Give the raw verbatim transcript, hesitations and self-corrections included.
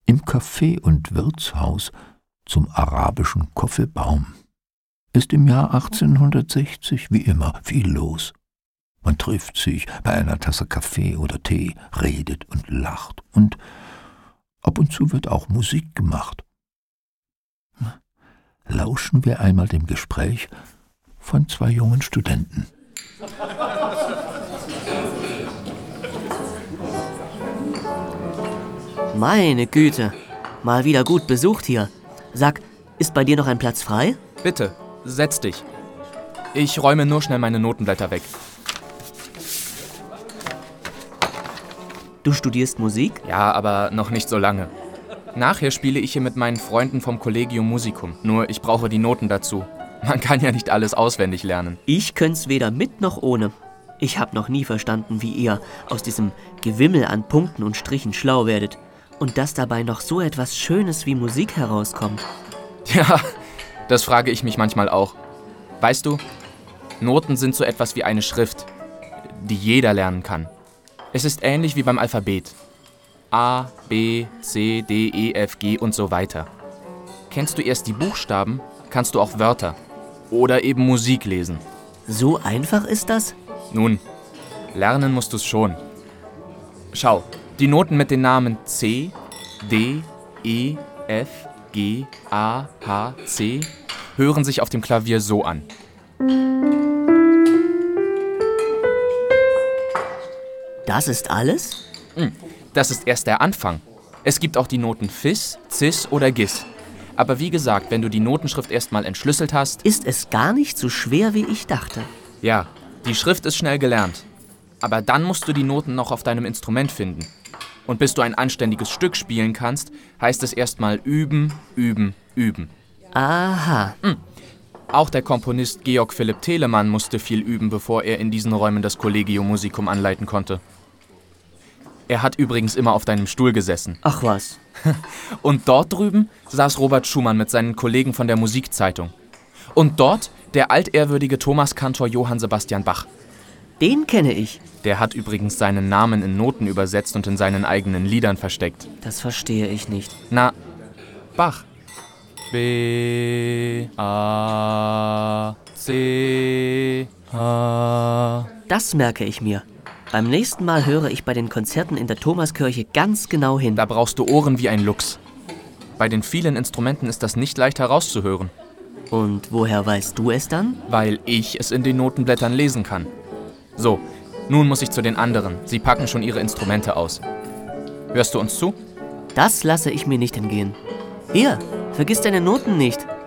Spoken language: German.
Im Café und Wirtshaus zum arabischen Koffelbaum ist im Jahr achtzehnhundertsechzig wie immer viel los. Man trifft sich bei einer Tasse Kaffee oder Tee, redet und lacht und ab und zu wird auch Musik gemacht. Lauschen wir einmal dem Gespräch von zwei jungen Studenten. Meine Güte, mal wieder gut besucht hier. Sag, ist bei dir noch ein Platz frei? Bitte, setz dich. Ich räume nur schnell meine Notenblätter weg. Du studierst Musik? Ja, aber noch nicht so lange. Nachher spiele ich hier mit meinen Freunden vom Collegium Musicum. Nur ich brauche die Noten dazu. Man kann ja nicht alles auswendig lernen. Ich können's weder mit noch ohne. Ich hab noch nie verstanden, wie ihr aus diesem Gewimmel an Punkten und Strichen schlau werdet. Und dass dabei noch so etwas Schönes wie Musik herauskommt. Ja, das frage ich mich manchmal auch. Weißt du, Noten sind so etwas wie eine Schrift, die jeder lernen kann. Es ist ähnlich wie beim Alphabet. A, B, C, D, E, F, G und so weiter. Kennst du erst die Buchstaben, kannst du auch Wörter oder eben Musik lesen. So einfach ist das? Nun, lernen musst du es schon. Schau, die Noten mit den Namen C, D, E, F, G, A, H, C hören sich auf dem Klavier so an. Das ist alles? Das ist erst der Anfang. Es gibt auch die Noten Fis, Cis oder Gis. Aber wie gesagt, wenn du die Notenschrift erstmal entschlüsselt hast... Ist es gar nicht so schwer, wie ich dachte. Ja, die Schrift ist schnell gelernt. Aber dann musst du die Noten noch auf deinem Instrument finden. Und bis du ein anständiges Stück spielen kannst, heißt es erstmal üben, üben, üben. Aha. Hm. Auch der Komponist Georg Philipp Telemann musste viel üben, bevor er in diesen Räumen das Collegium Musicum anleiten konnte. Er hat übrigens immer auf deinem Stuhl gesessen. Ach was. Und dort drüben saß Robert Schumann mit seinen Kollegen von der Musikzeitung. Und dort der altehrwürdige Thomaskantor Johann Sebastian Bach. Den kenne ich. Der hat übrigens seinen Namen in Noten übersetzt und in seinen eigenen Liedern versteckt. Das verstehe ich nicht. Na, Bach. B, A, C, H. Das merke ich mir. Beim nächsten Mal höre ich bei den Konzerten in der Thomaskirche ganz genau hin. Da brauchst du Ohren wie ein Luchs. Bei den vielen Instrumenten ist das nicht leicht herauszuhören. Und woher weißt du es dann? Weil ich es in den Notenblättern lesen kann. So, nun muss ich zu den anderen. Sie packen schon ihre Instrumente aus. Hörst du uns zu? Das lasse ich mir nicht entgehen. Hier, vergiss deine Noten nicht.